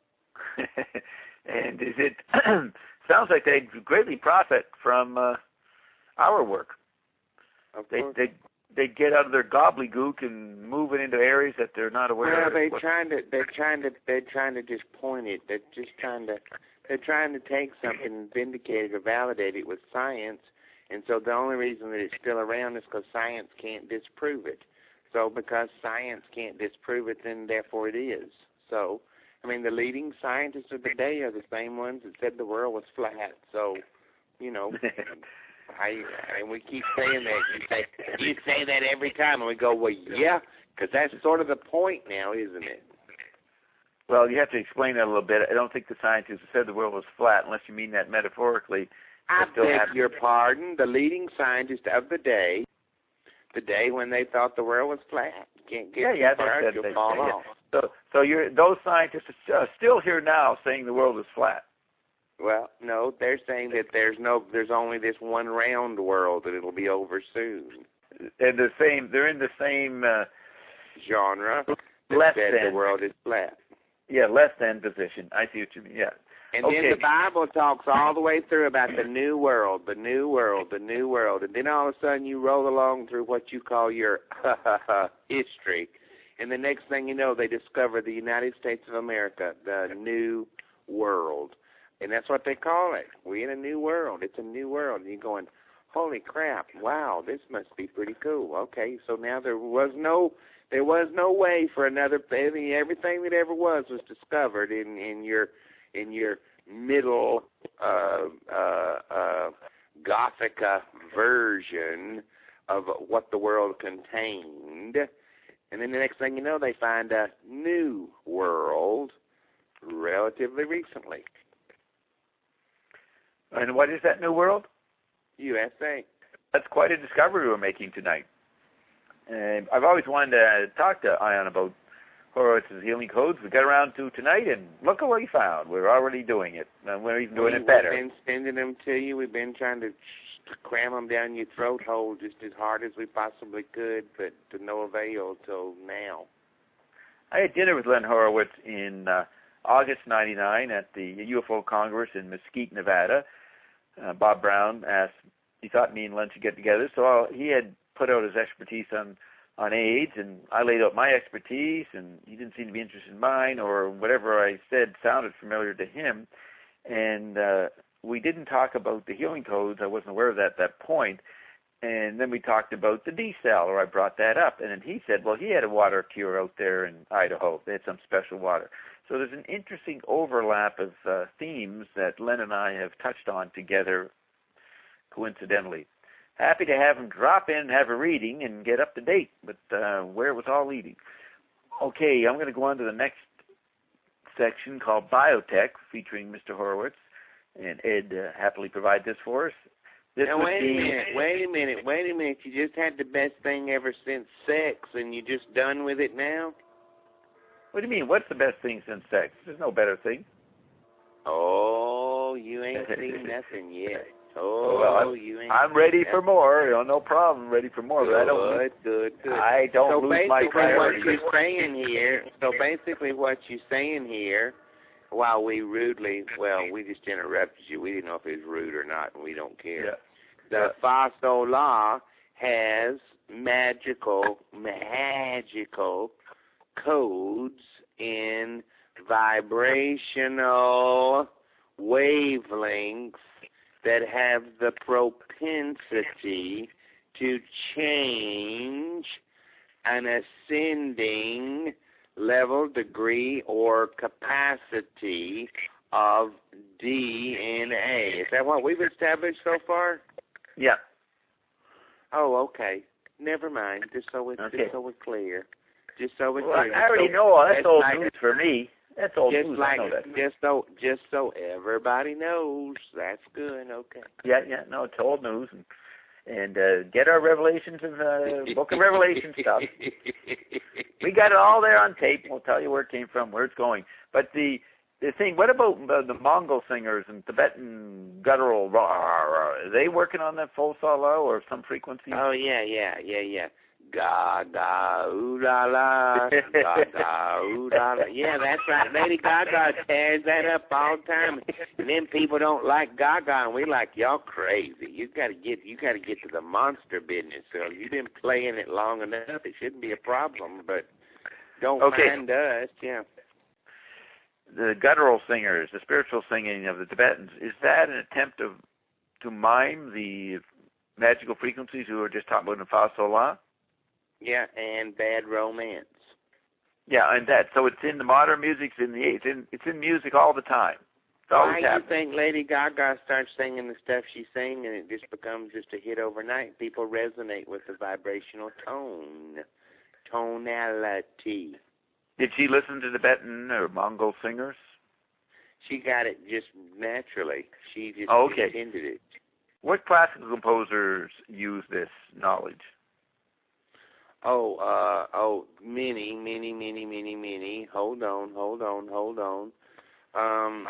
And is it sounds like they greatly profit from uh, our work. Of they, course. they they get out of their gobbledygook and move it into areas that they're not aware well, of. Well, they're trying to they're trying to they're trying to just point it. They're just trying to they're trying to take something and vindicate it or validate it with science. And so the only reason that it's still around is because science can't disprove it. So because science can't disprove it, then therefore it is. So, I mean, the leading scientists of the day are the same ones that said the world was flat. So, you know, I and we keep saying that. You say you say that every time, and we go, well, yeah, because that's sort of the point now, isn't it? Well, you have to explain that a little bit. I don't think the scientists who said the world was flat, unless you mean that metaphorically. I still beg have... your pardon. The leading scientist of the day, the day when they thought the world was flat. You can't get yeah, too yeah, far, they said you'll they, fall yeah. off. So, so you're those scientists are still here now saying the world is flat. Well, no, they're saying that there's no, there's only this one round world, and it'll be over soon. And the same, they're in the same uh, genre. Less that than the world is flat. Yeah, less than position. I see what you mean. Yeah. And okay. then the Bible talks all the way through about the new world, the new world, the new world, and then all of a sudden you roll along through what you call your history, and the next thing you know, they discover the United States of America, the new world. And that's what they call it. We're in a new world. It's a new world. And you're going, holy crap, wow, this must be pretty cool. Okay, so now there was no there was no way for another everything that ever was was discovered in, in your in your middle uh, uh, uh, Gothica version of what the world contained. And then the next thing you know, they find a new world relatively recently. And what is that new world? U S A. That's quite a discovery we're making tonight. And I've always wanted to talk to Ion about Horowitz's healing codes. We got around to tonight, and look at what we found. We're already doing it, and we're even doing we, it better. We've been sending them to you. We've been trying to cram them down your throat hole just as hard as we possibly could, but to no avail till now. I had dinner with Len Horowitz in uh, August ninety-nine at the U F O Congress in Mesquite, Nevada. Uh, Bob Brown asked, he thought me and Len should get together, so I'll, he had put out his expertise on, on AIDS, and I laid out my expertise, and he didn't seem to be interested in mine, or whatever I said sounded familiar to him. And uh, we didn't talk about the healing codes. I wasn't aware of that at that point. And then we talked about the D-cell, or I brought that up. And then he said, well, he had a water cure out there in Idaho. They had some special water. So there's an interesting overlap of uh, themes that Len and I have touched on together coincidentally. Happy to have him drop in, have a reading, and get up to date with uh, where it was all leading. Okay, I'm going to go on to the next section called Biotech, featuring Mister Horowitz, and Ed uh, happily provide this for us. This now, wait be... a minute, wait a minute, wait a minute. You just had the best thing ever since sex, and you're just done with it now? What do you mean? What's the best thing since sex? There's no better thing. Oh, you ain't seen nothing yet. Oh, well, I'm, you ain't. I'm ready for more. You know, no problem. Ready for more. Good, but I don't. Good, good. I don't so lose my priorities. So basically, what you're saying here. So basically, what you're saying here, while we rudely, well, we just interrupted you. We didn't know if it was rude or not, and we don't care. Yeah. The yeah. Fa Sol La has magical, magical codes in vibrational wavelengths that have the propensity to change an ascending level, degree, or capacity of D N A. Is that what we've established so far? Yeah. Oh, okay. Never mind. Just so it's okay. just so we're clear. Just so we're well, clear. I already so, know. That's old like, news for me. That's old just news. Like, I know that. Just so, just so everybody knows. That's good. Okay. Yeah, yeah. No, it's old news, and and uh, get our Revelations and the uh, Book of Revelation stuff. We got it all there on tape. We'll tell you where it came from, where it's going. But the the thing, what about uh, the Mongol singers and Tibetan guttural? Rah, rah, are they working on that full solo or some frequency? Oh yeah, yeah, yeah, yeah. Ga ga ooh la la, ga ga ooh la la. Yeah, that's right. Lady Gaga tears that up all the time, and then people don't like Gaga, and we like y'all crazy. You got to get, you got to get to the monster business. So if you've been playing it long enough, it shouldn't be a problem. But don't okay. mind us, yeah. The guttural singers, the spiritual singing of the Tibetans, is that an attempt of to mime the magical frequencies we were just talking about in Fa Sol La? Yeah, and Bad Romance. Yeah, and that. So it's in the modern music. It's in the it's in it's in music all the time. It's Why always do you think Lady Gaga starts singing the stuff she's singing and it just becomes just a hit overnight? People resonate with the vibrational tone, tonality. Did she listen to Tibetan or Mongol singers? She got it just naturally. She just oh, okay. intended it. What classical composers use this knowledge? Oh, uh, oh, many, many, many, many, many. Hold on, hold on, hold on. Um,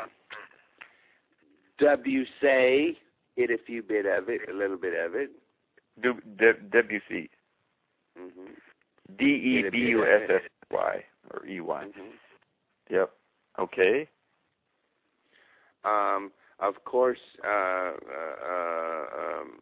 Debussy did a few bit of it, a little bit of it. D- D- Debussy. Mm-hmm. D E B U S S Y or E Y. Mm-hmm. Yep. Okay. Um, of course, uh, uh, uh, um,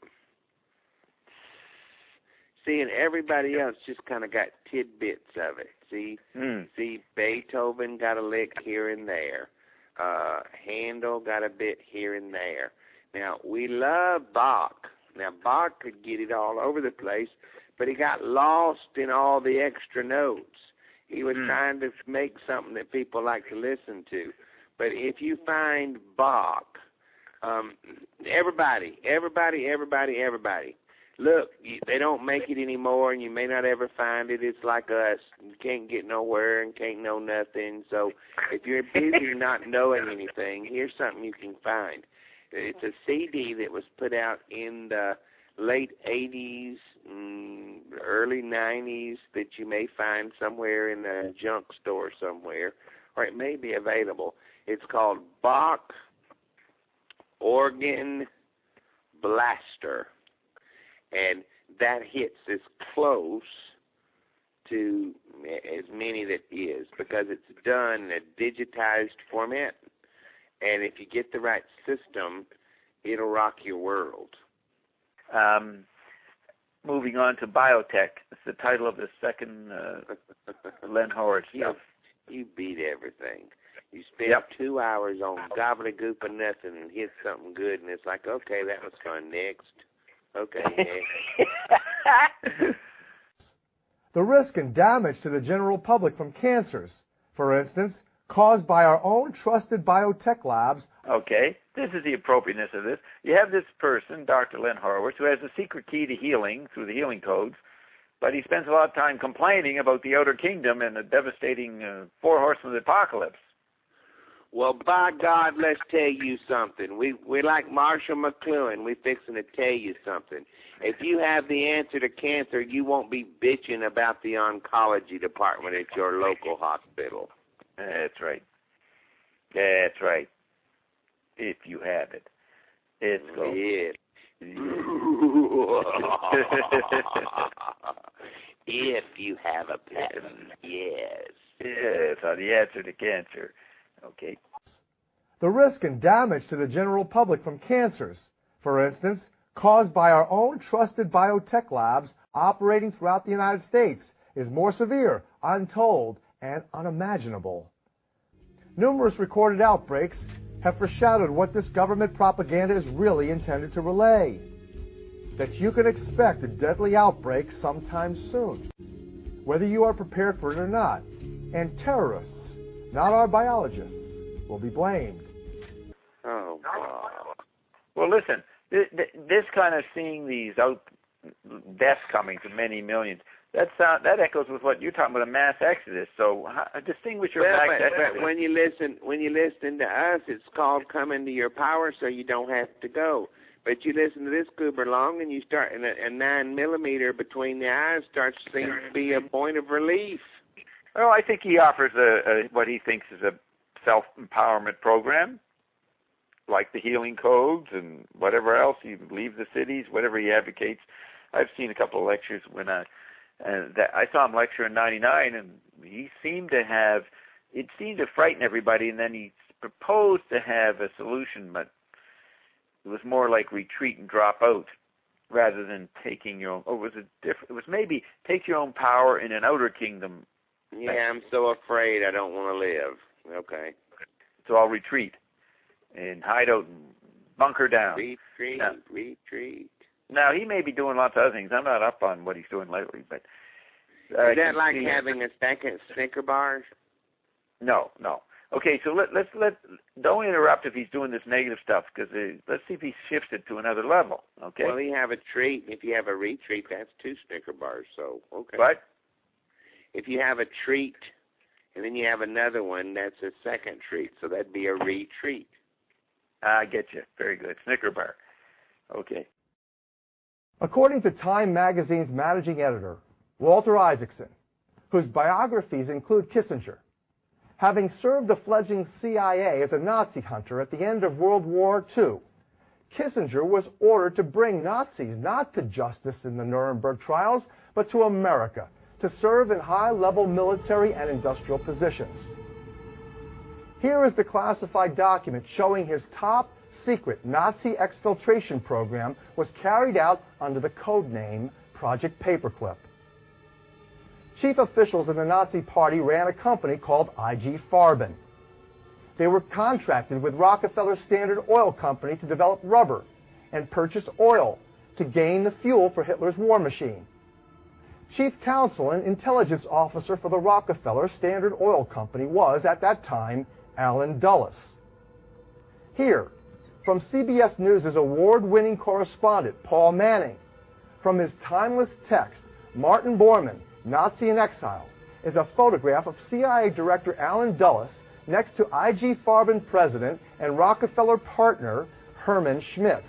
see, and everybody else just kind of got tidbits of it. See, mm. see, Beethoven got a lick here and there. uh, Handel got a bit here and there. Now, we love Bach. Now, Bach could get it all over the place, but he got lost in all the extra notes. He was mm. trying to make something that people like to listen to. But if you find Bach, um, everybody, everybody, everybody, everybody, look, you, they don't make it anymore, and you may not ever find it. It's like us. You can't get nowhere and can't know nothing. So if you're busy not knowing anything, here's something you can find. It's a C D that was put out in the late eighties, mm, early nineties that you may find somewhere in a junk store somewhere, or it may be available. It's called Bach Organ Blaster. And that hits as close to as many that is because it's done in a digitized format. And if you get the right system, it'll rock your world. Um, moving on to biotech. It's the title of the second uh, Len Howard stuff. You, you beat everything. You spend yep. two hours on gobbledygook or nothing and hit something good, and it's like, okay, that was fun. Next. Okay, next. The risk and damage to the general public from cancers, for instance, caused by our own trusted biotech labs. Okay, this is the appropriateness of this. You have this person, Doctor Len Horowitz, who has the secret key to healing through the healing codes, but he spends a lot of time complaining about the outer kingdom and the devastating uh, four horsemen of the apocalypse. Well, by God, let's tell you something. We we like Marshall McLuhan. We fixing to tell you something. If you have the answer to cancer, you won't be bitching about the oncology department at your local hospital. That's right. That's right. If you have it. It's called. Yeah. If you have a pattern, yes. Yes, on the answer to cancer. Okay. The risk and damage to the general public from cancers, for instance, caused by our own trusted biotech labs operating throughout the United States, is more severe, untold, and unimaginable. Numerous recorded outbreaks have foreshadowed what this government propaganda is really intended to relay. That you can expect a deadly outbreak sometime soon, whether you are prepared for it or not, and terrorists, not our biologists, will be blamed. Oh, God. Well, listen, this, this kind of seeing these out deaths coming to many millions, that sound, that echoes with what you're talking about, a mass exodus. So how, distinguish your well, fact but, that but when you listen, when you listen to us, it's called coming to your power, so you don't have to go. But you listen to this goober long, and you start, and a, a nine millimeter between the eyes starts to seem to be a point of relief. Well, I think he offers a, a what he thinks is a self-empowerment program, like the healing codes and whatever else. He leaves the cities, whatever he advocates. I've seen a couple of lectures when I, uh, that I saw him lecture in ninety-nine, and he seemed to have, it seemed to frighten everybody, and then he proposed to have a solution, but it was more like retreat and drop out rather than taking your own, oh, it was a different, it was maybe take your own power in an outer kingdom. Yeah, I'm so afraid I don't want to live. Okay. So I'll retreat and hide out and bunker down. Retreat, now, retreat. Now, he may be doing lots of other things. I'm not up on what he's doing lately, but... Uh, Is that like having a second Snicker bars? No, no. Okay, so let, let's let don't interrupt if he's doing this negative stuff, because uh, let's see if he shifts it to another level. Okay. Well, you have a treat. If you have a retreat, that's two Snicker bars. So okay. What? If you have a treat, and then you have another one, that's a second treat. So that'd be a retreat. I get you. Very good. Snicker bar. Okay. According to Time magazine's managing editor, Walter Isaacson, whose biographies include Kissinger, having served the fledgling C I A as a Nazi hunter at the end of World War Two, Kissinger was ordered to bring Nazis not to justice in the Nuremberg trials, but to America, to serve in high-level military and industrial positions. Here is the classified document showing his top-secret Nazi exfiltration program was carried out under the code name Project Paperclip. Chief officials in the Nazi Party ran a company called I G Farben. They were contracted with Rockefeller Standard Oil Company to develop rubber and purchase oil to gain the fuel for Hitler's war machine. Chief counsel and intelligence officer for the Rockefeller Standard Oil Company was, at that time, Allen Dulles. Here, from C B S News' award-winning correspondent, Paul Manning, from his timeless text, Martin Bormann, Nazi in Exile, is a photograph of C I A Director Allen Dulles next to I G Farben president and Rockefeller partner Hermann Schmitz.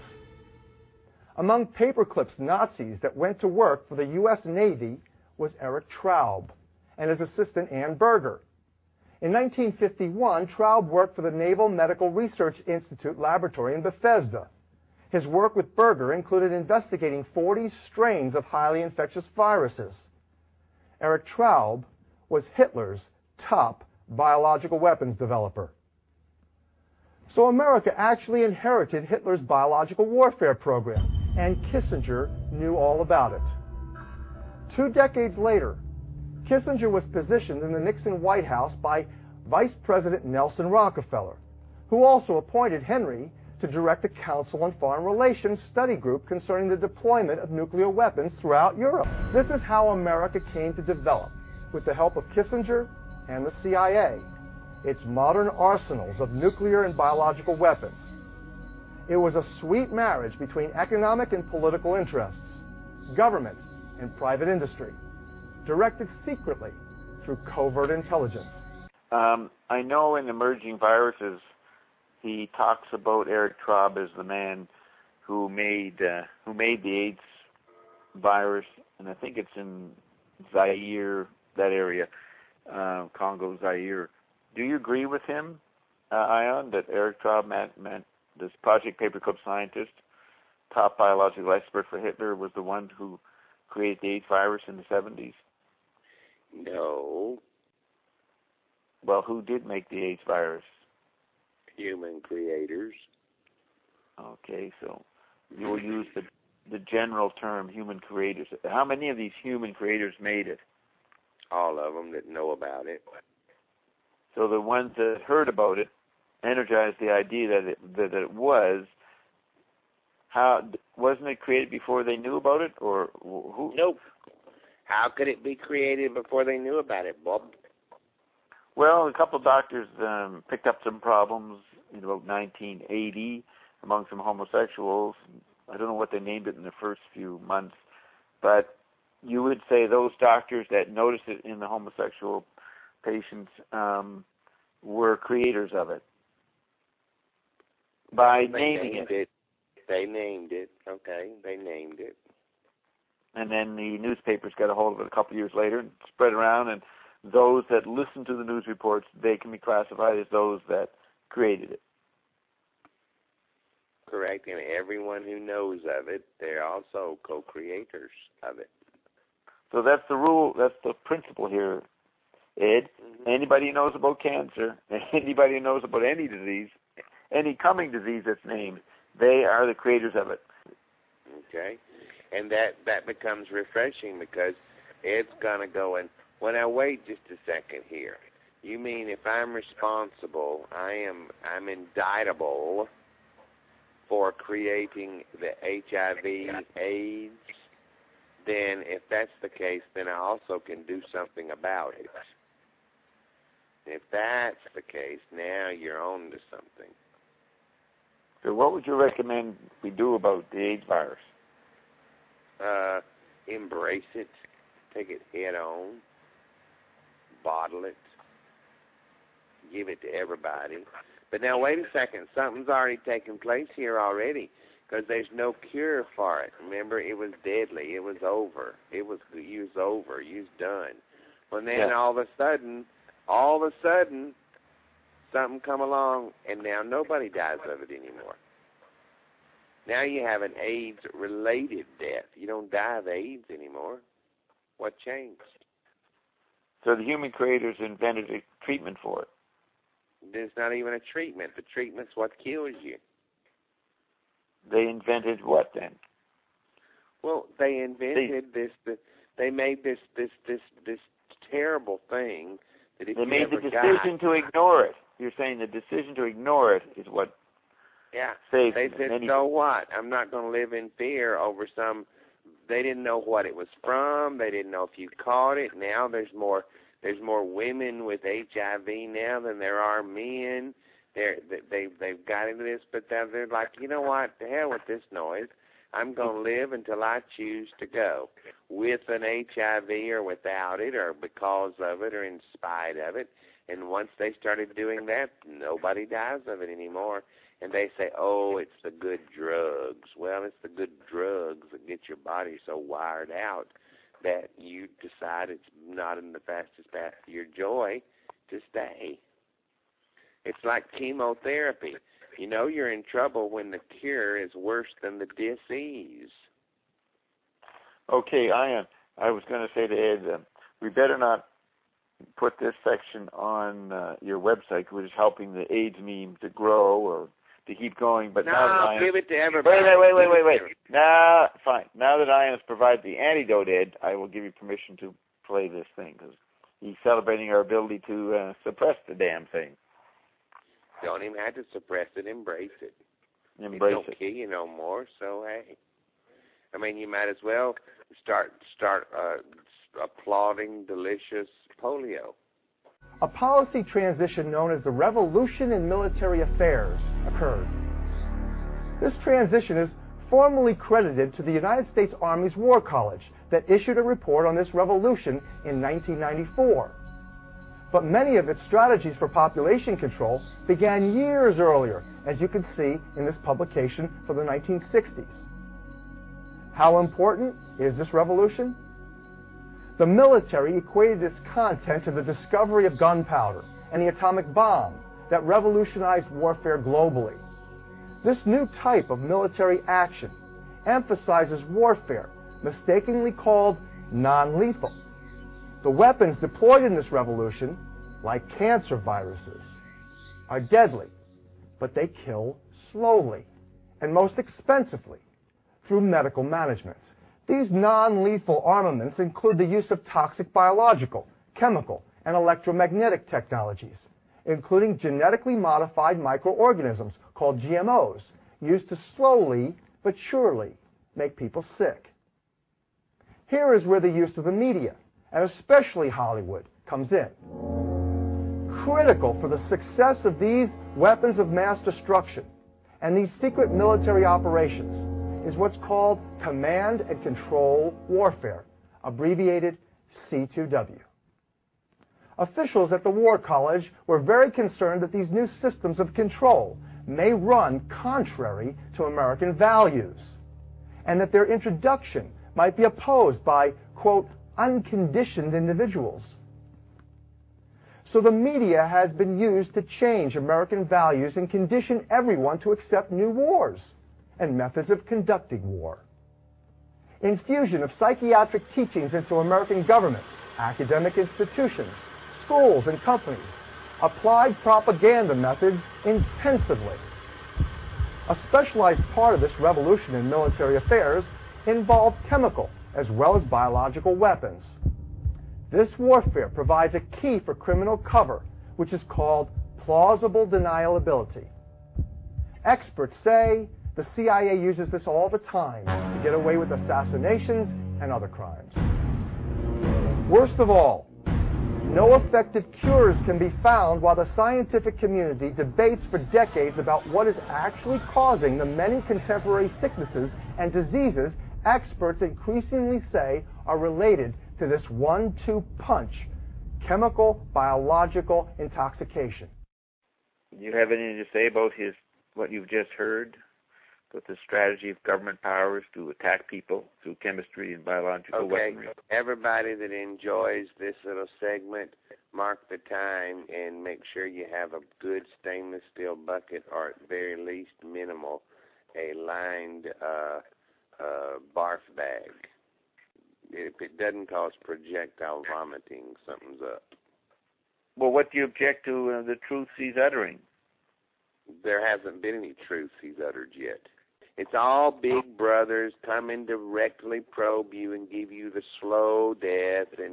Among paperclips Nazis that went to work for the U S Navy was Eric Traub and his assistant Ann Berger. In nineteen fifty-one, Traub worked for the Naval Medical Research Institute laboratory in Bethesda. His work with Berger included investigating forty strains of highly infectious viruses. Eric Traub was Hitler's top biological weapons developer. So America actually inherited Hitler's biological warfare program, and Kissinger knew all about it. Two decades later, Kissinger was positioned in the Nixon White House by Vice President Nelson Rockefeller, who also appointed Henry to direct the Council on Foreign Relations study group concerning the deployment of nuclear weapons throughout Europe. This is how America came to develop, with the help of Kissinger and the C I A, its modern arsenals of nuclear and biological weapons. It was a sweet marriage between economic and political interests, government and private industry, directed secretly through covert intelligence. Um, I know in Emerging Viruses, he talks about Eric Traub as the man who made uh, who made the AIDS virus, and I think it's in Zaire, that area, uh, Congo, Zaire. Do you agree with him, uh, Ion, that Eric Traub, meant, meant this Project Paperclip scientist, top biological expert for Hitler, was the one who created the AIDS virus in the seventies? No. Well, who did make the AIDS virus? Human creators. Okay, so you will use the the general term human creators. How many of these human creators made it? All of them that know about it. So the ones that heard about it energized the idea that it, that it was. How wasn't it created before they knew about it, or who? Nope. How could it be created before they knew about it, Bob? Well, a couple of doctors um, picked up some problems in about nineteen eighty among some homosexuals. I don't know what they named it in the first few months, but you would say those doctors that noticed it in the homosexual patients um, were creators of it by they naming named it. it. They named it. Okay, they named it. And then the newspapers got a hold of it a couple of years later and spread around, and those that listen to the news reports, they can be classified as those that created it. Correct, and everyone who knows of it, they're also co-creators of it. So that's the rule, that's the principle here, Ed. Mm-hmm. Anybody who knows about cancer, anybody who knows about any disease, any coming disease that's named, they are the creators of it. Okay, and that, that becomes refreshing because Ed's going to go and, well, now wait just a second here. You mean if I'm responsible, I am I'm indictable for creating the H I V AIDS, then if that's the case, then I also can do something about it. If that's the case, now you're on to something. So what would you recommend we do about the AIDS virus? Uh, embrace it. Take it head on. Bottle it. Give it to everybody. But now, wait a second. Something's already taken place here already because there's no cure for it. Remember, it was deadly. It was over. It was, you was over. You was done. Well, then yeah. all of a sudden, all of a sudden, something come along, and now nobody dies of it anymore. Now you have an AIDS-related death. You don't die of AIDS anymore. What changed? So the human creators invented a treatment for it. There's not even a treatment. The treatment's what kills you. They invented what then? Well, they invented they, this. They made this this this this terrible thing that if they you made ever the decision got, to ignore it. you're saying the decision to ignore it is what yeah. saved They them. said, Many... so what? I'm not going to live in fear over some. They didn't know what it was from. They didn't know if you caught it. Now there's more. There's more women with H I V now than there are men. They're, they they've got into this, but they're, they're like, you know what? The hell with this noise. I'm going to live until I choose to go, with an H I V or without it, or because of it, or in spite of it. And once they started doing that, nobody dies of it anymore. And they say, oh, it's the good drugs. Well, it's the good drugs that get your body so wired out that you decide it's not in the fastest path to your joy to stay. It's like chemotherapy. You know you're in trouble when the cure is worse than the disease. Okay, Ian, I was going to say to Ed, uh, we better not put this section on uh, your website, which is helping the AIDS meme to grow or to keep going. But no, now that Ian, give it to everybody. Wait, wait, wait, wait, wait, wait. Now, fine. Now that Ian has provided the antidote, Ed, I will give you permission to play this thing because he's celebrating our ability to uh, suppress the damn thing. Don't even have to suppress it. Embrace it. Embrace it. Don't it. kill you no more. So hey, I mean, you might as well start start uh, applauding delicious polio. A policy transition known as the Revolution in Military Affairs occurred. This transition is formally credited to the United States Army's War College that issued a report on this revolution in nineteen ninety-four. But many of its strategies for population control began years earlier, as you can see in this publication from the nineteen sixties. How important is this revolution? The military equated its content to the discovery of gunpowder and the atomic bomb that revolutionized warfare globally. This new type of military action emphasizes warfare, mistakenly called non-lethal. The weapons deployed in this revolution, like cancer viruses, are deadly, but they kill slowly and most expensively through medical management. These non-lethal armaments include the use of toxic biological, chemical, and electromagnetic technologies, including genetically modified microorganisms called G M Os, used to slowly but surely make people sick. Here is where the use of the media, and especially Hollywood, comes in. Critical for the success of these weapons of mass destruction and these secret military operations is what's called command and control warfare, abbreviated C two W. Officials at the War College were very concerned that these new systems of control may run contrary to American values, and that their introduction might be opposed by, quote, unconditioned individuals. So the media has been used to change American values and condition everyone to accept new wars and methods of conducting war. Infusion of psychiatric teachings into American government, academic institutions, schools, and companies. Applied propaganda methods intensively. A specialized part of this revolution in military affairs involved chemical as well as biological weapons. This warfare provides a key for criminal cover, which is called plausible deniability. Experts say the C I A uses this all the time to get away with assassinations and other crimes. Worst of all, no effective cures can be found while the scientific community debates for decades about what is actually causing the many contemporary sicknesses and diseases experts increasingly say are related to this one two punch, chemical biological intoxication. Do you have anything to say about his what you've just heard? With the strategy of government powers to attack people through chemistry and biological okay. weaponry. Everybody that enjoys this little segment, mark the time and make sure you have a good stainless steel bucket, or at very least minimal, a lined uh, uh, barf bag. If it doesn't cause projectile vomiting, something's up. Well, what do you object to uh, the truths he's uttering? There hasn't been any truths he's uttered yet. It's all big brothers coming directly probe you and give you the slow death and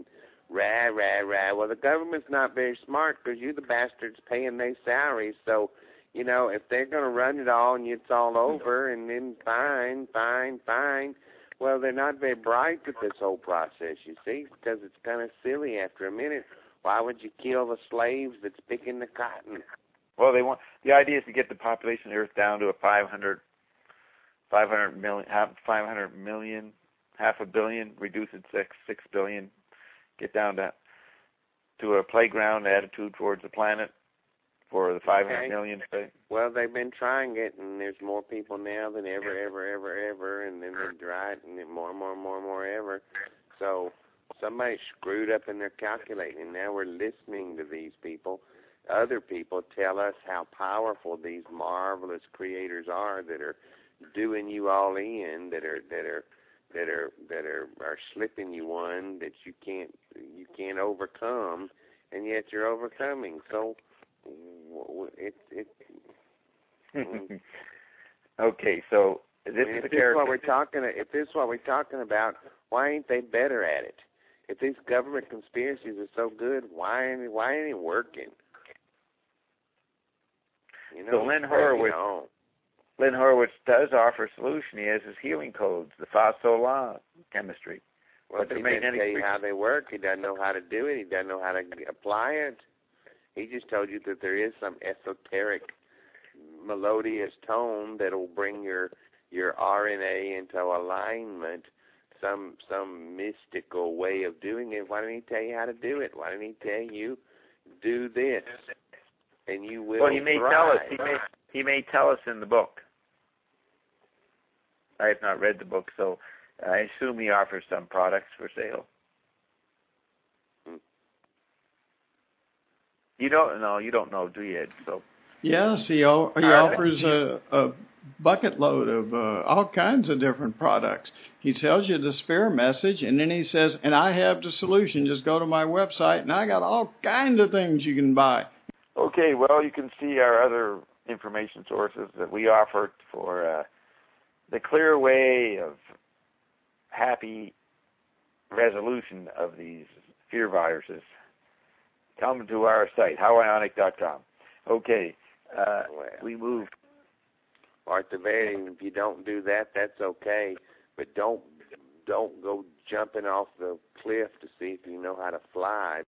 Rah, rah, rah. Well, the government's not very smart because you the bastards paying their salaries. So, you know, if they're going to run it all and it's all over and then fine, fine, fine, well, they're not very bright with this whole process, you see, because it's kind of silly after a minute. Why would you kill the slaves that's picking the cotton? Well, they want the idea is to get the population of the Earth down to a five hundred, five hundred million, half, five hundred million, half a billion, reduce it six, six billion, get down to to a playground attitude towards the planet for the five hundred okay. million. Thing. Well, they've been trying it, and there's more people now than ever, ever, ever, ever, and then they try it, and then more, more, more, more, ever. So somebody screwed up in their calculating, and now we're listening to these people. Other people tell us how powerful these marvelous creators are that are doing you all in, that are that are that are that are, are slipping you one that you can't you can't overcome, and yet you're overcoming. So it it. Mm. Okay, so this I mean, is if the character. What we're talking, if this is what we're talking about, why ain't they better at it? If these government conspiracies are so good, why ain't why ain't it working? You know, so Lynn Horowitz, Lynn Horowitz does offer a solution. He has his healing codes, the Faso law chemistry. Well, but he doesn't tell you how they work. He doesn't know how to do it. He doesn't know how to apply it. He just told you that there is some esoteric, melodious tone that will bring your your R N A into alignment. Some some mystical way of doing it. Why didn't he tell you how to do it? Why didn't he tell you do this? And you will Well, he may thrive. tell us. He may, he may tell us in the book. I have not read the book, so I assume he offers some products for sale. Hmm. You don't know. You don't know, do you, Ed? So. Yes, he, he offers a, a bucket load of uh, all kinds of different products. He tells you the spare message, and then he says, and I have the solution. Just go to my website, and I got all kinds of things you can buy. Okay, well, you can see our other information sources that we offer for uh, the clear way of happy resolution of these fear viruses. Come to our site, how ionic dot com. Okay, uh, well, we move. Arthur Vaden, if you don't do that, that's okay, but don't don't go jumping off the cliff to see if you know how to fly.